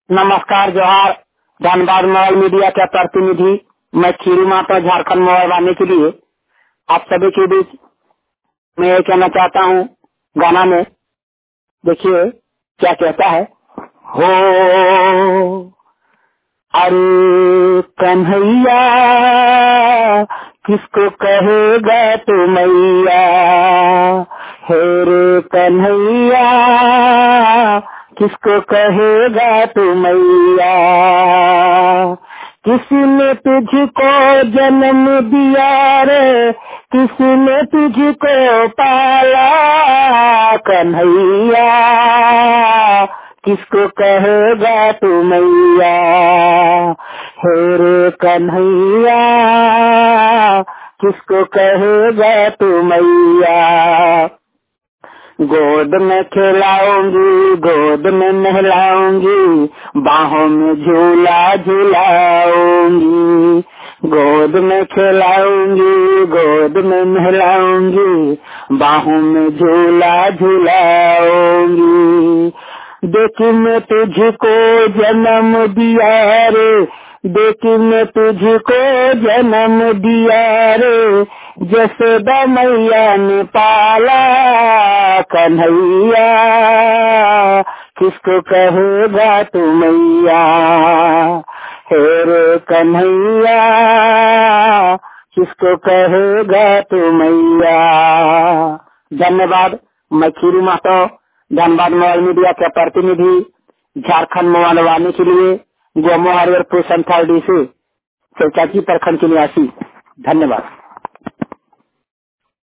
नमस्कार, जोहार। Dhanbad mobile media के प्रतिनिधि मैं खीरू माता झारखंड मोबाइल आने के लिए आप सभी के बीच मैं ये कहना चाहता हूँ। गाना में देखिए क्या कहता है। हो अरे कन्हैया किसको कहेगा तू मैया, हे रे कन्हैया किसको कहेगा तू मैया। किसने तुझको जन्म दिया रे, किसने तुझको पाला, कन्हैया किसको कहेगा तू मैया, हे रे कन्हैया किसको कहेगा तू मैया। गोद में खिलाऊंगी, गोद में नहलाऊंगी, बाहों में झूला झूलाऊंगी। गोद में खिलाऊंगी, गोद में नहलाऊंगी, बाहों में झूला झूलाऊंगी। देख मैं तुझको जन्म दिया रे, देख मैं तुझको जन्म दिया रे, जसोदा मैया ने पाला, कन्हैया किसको कहेगा तू मैया, हे रे कन्हैया किसको कहेगा तू मैया। धन्यवाद। मैं खीरू माता धनबाद मोबाइल मीडिया के प्रतिनिधि झारखंड मोबाइल वाले के लिए गोमो हरिहरपुर संथाल डी से चौचाची प्रखंड के निवासी। धन्यवाद।